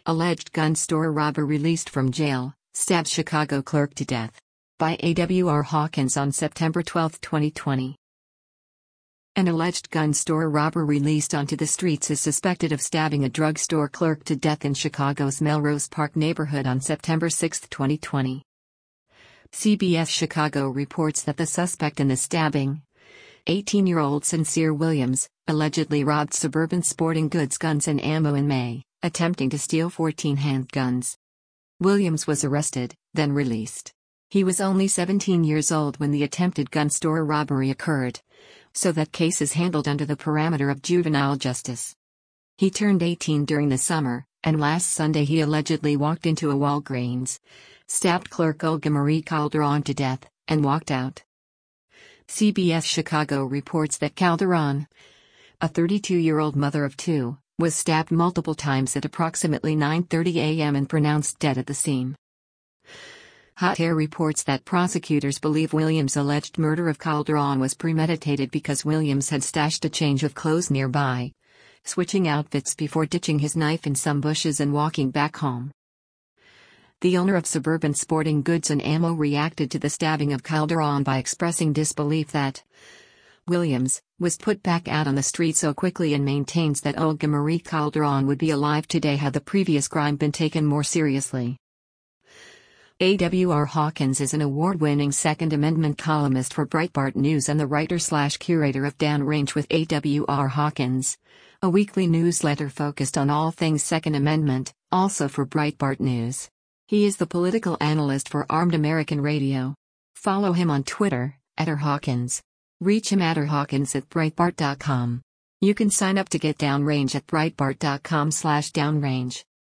Alleged gun store robber released from jail, stabs Chicago clerk to death. By A.W.R. Hawkins on September 12, 2020. An alleged gun store robber released onto the streets is suspected of stabbing a drugstore clerk to death in Chicago's Melrose Park neighborhood on September 6, 2020. CBS Chicago reports that the suspect in the stabbing, 18-year-old Sincere Williams, allegedly robbed Suburban Sporting Goods Guns and Ammo in May, attempting to steal 14 handguns. Williams was arrested, then released. He was only 17 years old when the attempted gun store robbery occurred, so that case is handled under the parameter of juvenile justice. He turned 18 during the summer, and last Sunday he allegedly walked into a Walgreens, stabbed clerk Olga Marie Calderon to death, and walked out. CBS Chicago reports that Calderon, a 32-year-old mother of two, was stabbed multiple times at approximately 9:30 a.m. and pronounced dead at the scene. Hot Air reports that prosecutors believe Williams' alleged murder of Calderon was premeditated because Williams had stashed a change of clothes nearby, switching outfits before ditching his knife in some bushes and walking back home. The owner of Suburban Sporting Goods and Ammo reacted to the stabbing of Calderon by expressing disbelief that Williams was put back out on the street so quickly and maintains that Olga Marie Calderon would be alive today had the previous crime been taken more seriously. A.W.R. Hawkins is an award-winning Second Amendment columnist for Breitbart News and the writer/curator of Downrange with A.W.R. Hawkins, a weekly newsletter focused on all things Second Amendment, also for Breitbart News. He is the political analyst for Armed American Radio. Follow him on Twitter, @RHawkins. Reach him at rhawkins@breitbart.com. You can sign up to get Downrange at breitbart.com/downrange.